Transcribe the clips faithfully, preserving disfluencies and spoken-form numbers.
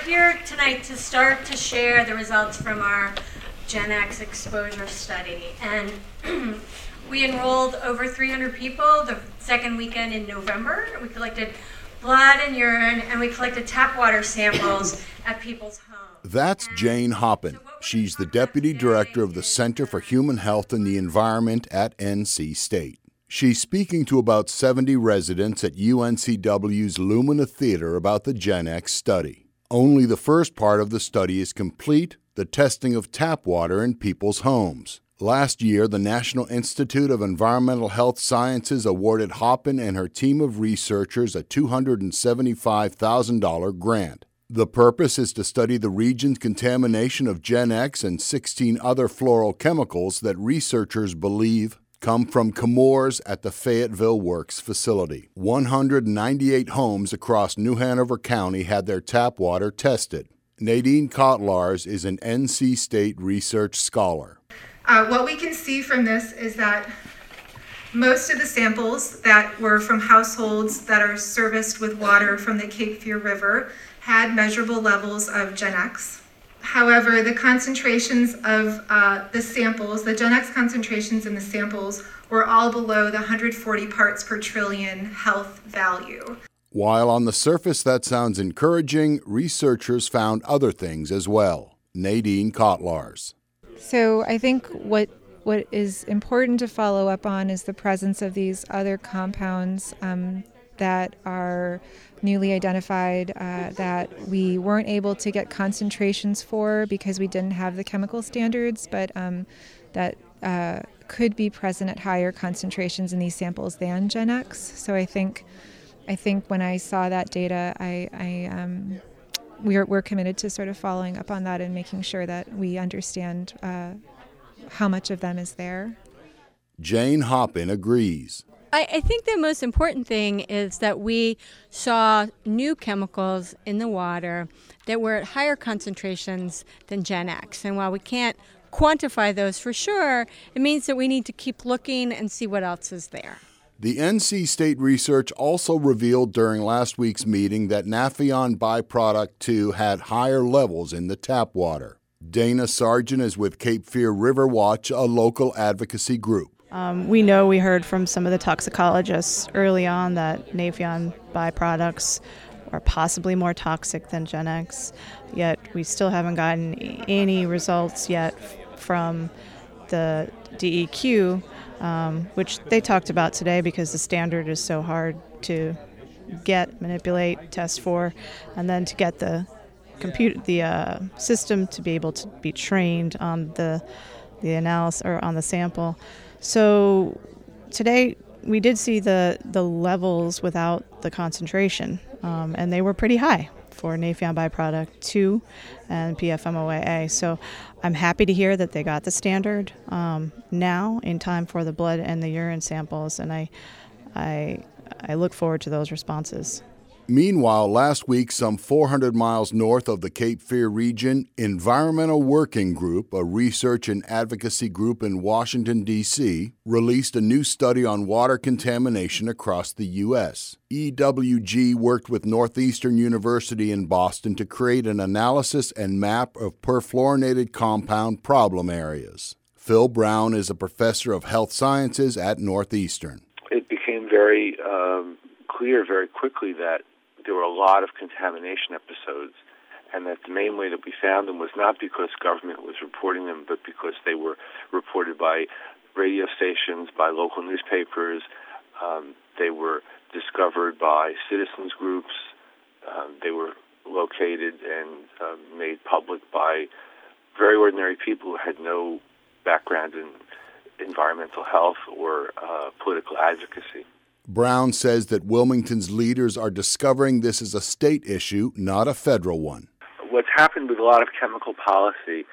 here tonight to start to share the results from our GenX exposure study. And we enrolled over three hundred people the second weekend in November. We collected blood and urine, and we collected tap water samples at people's homes. That's Jane Hoppin. She's the Deputy Director of the Center for Human Health and the Environment at N C State. She's speaking to about seventy residents at U N C W's Lumina Theater about the GenX study. Only the first part of the study is complete, the testing of tap water in people's homes. Last year, the National Institute of Environmental Health Sciences awarded Hoppin and her team of researchers a two hundred seventy-five thousand dollars grant. The purpose is to study the region's contamination of GenX and sixteen other floral chemicals that researchers believe come from Chemours at the Fayetteville Works facility. one hundred ninety-eight homes across New Hanover County had their tap water tested. Nadine Kotlars is an N C State research scholar. Uh, what we can see from this is that most of the samples that were from households that are serviced with water from the Cape Fear River had measurable levels of GenX. However, the concentrations of uh, the samples, the GenX concentrations in the samples, were all below the one hundred forty parts per trillion health value. While on the surface that sounds encouraging, researchers found other things as well. Nadine Kotlars. So I think what what is important to follow up on is the presence of these other compounds um, that are newly identified uh, that we weren't able to get concentrations for because we didn't have the chemical standards, but um, that uh, could be present at higher concentrations in these samples than GenX. So I think I think when I saw that data, I, I um, we're we're committed to sort of following up on that and making sure that we understand uh, how much of them is there. Jane Hoppin agrees. I, I think the most important thing is that we saw new chemicals in the water that were at higher concentrations than GenX. And while we can't quantify those for sure, it means that we need to keep looking and see what else is there. The N C State research also revealed during last week's meeting that Nafion byproduct two had higher levels in the tap water. Dana Sargent is with Cape Fear River Watch, a local advocacy group. Um, we know we heard from some of the toxicologists early on that Nafion byproducts are possibly more toxic than GenX, yet we still haven't gotten any results yet from the D E Q, um, which they talked about today because the standard is so hard to get, manipulate, test for, and then to get the computer, the uh, system to be able to be trained on the the analysis or on the sample. So today we did see the, the levels without the concentration, um, and they were pretty high for Nafion byproduct two and P F M O A A. So I'm happy to hear that they got the standard um, now in time for the blood and the urine samples, and I, I, I look forward to those responses. Meanwhile, last week, some four hundred miles north of the Cape Fear region, Environmental Working Group, a research and advocacy group in Washington, D C, released a new study on water contamination across the U S E W G worked with Northeastern University in Boston to create an analysis and map of perfluorinated compound problem areas. Phil Brown is a professor of health sciences at Northeastern. It became very um, clear very quickly that there were a lot of contamination episodes, and that the main way that we found them was not because government was reporting them, but because they were reported by radio stations, by local newspapers. Um, they were discovered by citizens groups. Um, they were located and uh, made public by very ordinary people who had no background in environmental health or uh, political advocacy. Brown says that Wilmington's leaders are discovering this is a state issue, not a federal one. What's happened with a lot of chemical policy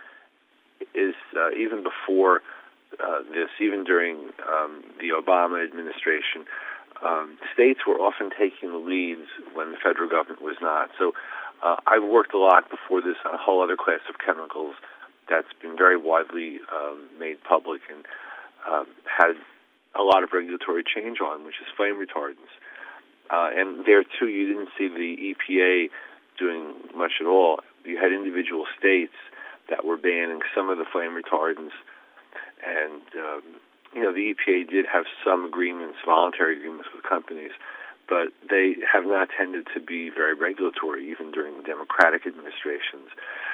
is uh, even before uh, this, even during um, the Obama administration, um, states were often taking the leads when the federal government was not. So uh, I've worked a lot before this on a whole other class of chemicals that's been very widely um, made public and um, had a lot of regulatory change on, which is flame retardants. Uh, and there, too, you didn't see the E P A doing much at all. You had individual states that were banning some of the flame retardants, and um, you know, the E P A did have some agreements, voluntary agreements with companies, but they have not tended to be very regulatory, even during the Democratic administrations.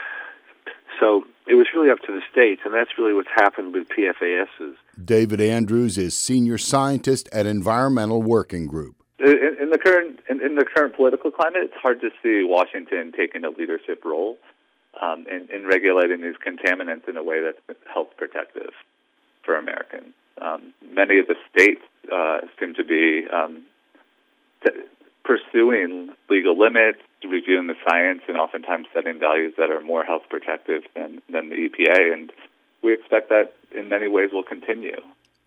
So it was really up to the states, and that's really what's happened with P F A Ss. David Andrews is senior scientist at Environmental Working Group. In, in the current in, in the current political climate, it's hard to see Washington taking a leadership role um, in, in regulating these contaminants in a way that's health protective for Americans. Um, many of the states uh, seem to be um, t- pursuing legal limits, reviewing the science, and oftentimes setting values that are more health protective than, than the E P A, and we expect that in many ways will continue.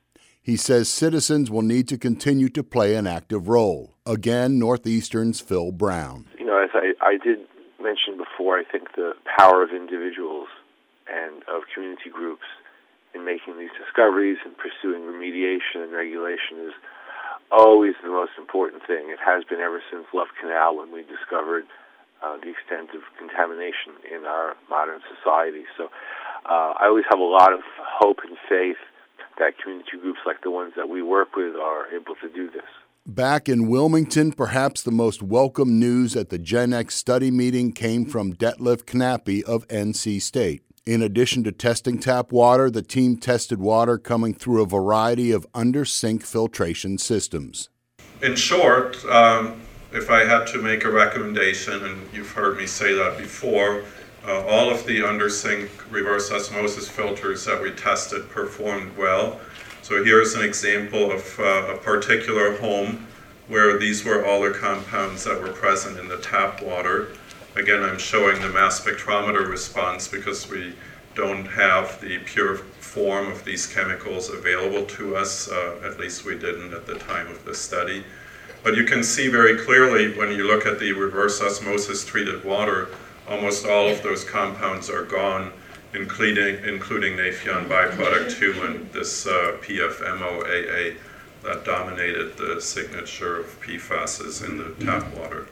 He says citizens will need to continue to play an active role. Again, Northeastern's Phil Brown. You know, as I, I did mention before, I think the power of individuals and of community groups in making these discoveries and pursuing remediation and regulation is always the most important thing. It has been ever since Love Canal, when we discovered uh, the extent of contamination in our modern society. So uh, I always have a lot of hope and faith that community groups like the ones that we work with are able to do this. Back in Wilmington, perhaps the most welcome news at the Gen X study meeting came from Detlef Knappe of N C State. In addition to testing tap water, the team tested water coming through a variety of under-sink filtration systems. In short, um, if I had to make a recommendation, and you've heard me say that before, uh, all of the under-sink reverse osmosis filters that we tested performed well. So here's an example of uh, a particular home where these were all the compounds that were present in the tap water. Again, I'm showing the mass spectrometer response because we don't have the pure form of these chemicals available to us, uh, at least we didn't at the time of the study. But you can see very clearly when you look at the reverse osmosis treated water, almost all of those compounds are gone, including, including Nafion byproduct two and this uh, P F M O A A that dominated the signature of P FASs in the tap water.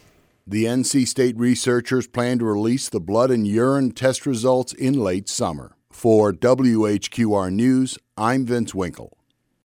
The N C State researchers plan to release the blood and urine test results in late summer. For W H Q R News, I'm Vince Winkle.